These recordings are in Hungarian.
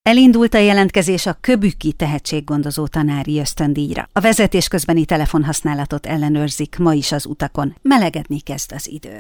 Elindult a jelentkezés a Köbüki tehetséggondozó tanári ösztöndíjra. A vezetés közbeni telefonhasználatot ellenőrzik ma is az utakon. Melegedni kezd az idő.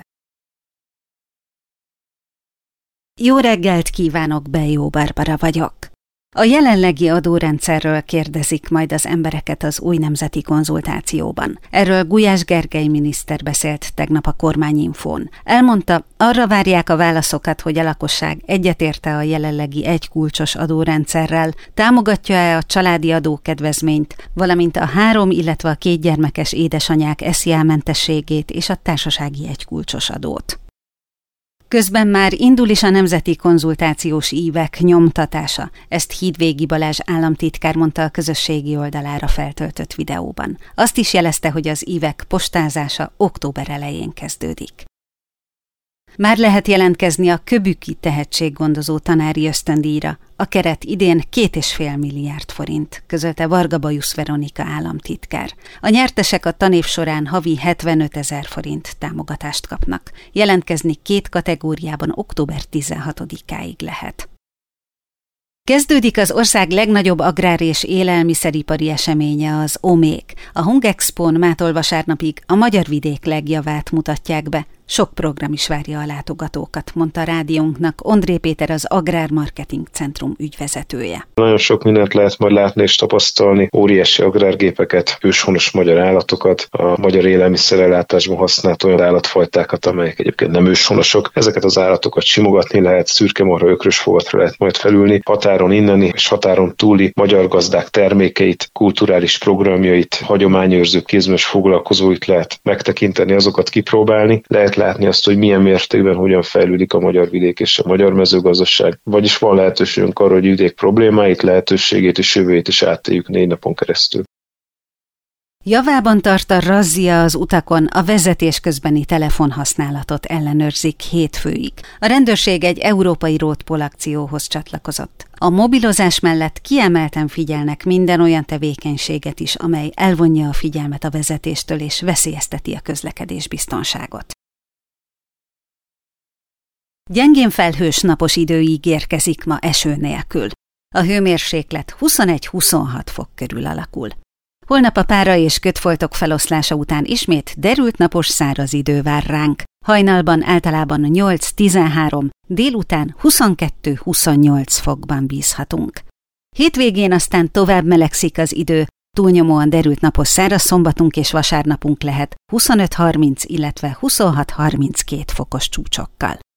Jó reggelt kívánok, Bejó Barbara vagyok. A jelenlegi adórendszerről kérdezik majd az embereket az új nemzeti konzultációban. Erről Gulyás Gergely miniszter beszélt tegnap a Kormányinfón. Elmondta, arra várják a válaszokat, hogy a lakosság egyetérte a jelenlegi egykulcsos adórendszerrel, támogatja-e a családi adókedvezményt, valamint a 3, illetve a 2 gyermekes édesanyák SZIA-mentességét és a társasági egykulcsos adót. Közben már indul is a nemzeti konzultációs ívek nyomtatása. Ezt Hídvégi Balázs államtitkár mondta a közösségi oldalára feltöltött videóban. Azt is jelezte, hogy az ívek postázása október elején kezdődik. Már lehet jelentkezni a Köbüki tehetséggondozó tanári ösztöndíjra. A keret idén 2,5 milliárd forint, közölte Varga Bajusz Veronika államtitkár. A nyertesek a tanév során havi 75 000 forint támogatást kapnak. Jelentkezni 2 kategóriában október 16-áig lehet. Kezdődik az ország legnagyobb agrár- és élelmiszeripari eseménye, az OMÉK. A Hungexpón mától vasárnapig a magyar vidék legjavát mutatják be. Sok program is várja a látogatókat, mondta a rádiónknak Ondré Péter, az Agrár Marketing Centrum ügyvezetője. Nagyon sok mindent lehet majd látni és tapasztalni, óriási agrárgépeket, őshonos magyar állatokat, a magyar élelmiszerellátásban használt olyan állatfajtákat, amelyek egyébként nem őshonosok. Ezeket az állatokat simogatni lehet, szürkemarha, ökrösfogatra lehet majd felülni, határon inneni és határon túli magyar gazdák termékeit, kulturális programjait, hagyományőrző kézműves foglalkozóit lehet megtekinteni, azokat kipróbálni. Lehet látni azt, hogy milyen mértékben hogyan fejlődik a magyar vidék és a magyar mezőgazdaság. Vagyis van lehetőségünk arra, hogy vidék problémáit, lehetőségét és jövőjét is átéljük 4 napon keresztül. Javában tart a razzia az utakon, a vezetés közbeni telefonhasználatot ellenőrzik hétfőig. A rendőrség egy európai roadpol akcióhoz csatlakozott. A mobilozás mellett kiemelten figyelnek minden olyan tevékenységet is, amely elvonja a figyelmet a vezetéstől és veszélyezteti a közlekedés biztonságot. Gyengén felhős napos idő ígérkezik ma eső nélkül. A hőmérséklet 21-26 fok körül alakul. Holnap a pára és kötfoltok feloszlása után ismét derült napos száraz idő vár ránk. Hajnalban általában 8-13, délután 22-28 fokban bízhatunk. Hétvégén aztán tovább melegszik az idő, túlnyomóan derült napos száraz szombatunk és vasárnapunk lehet 25-30, illetve 26-32 fokos csúcsokkal.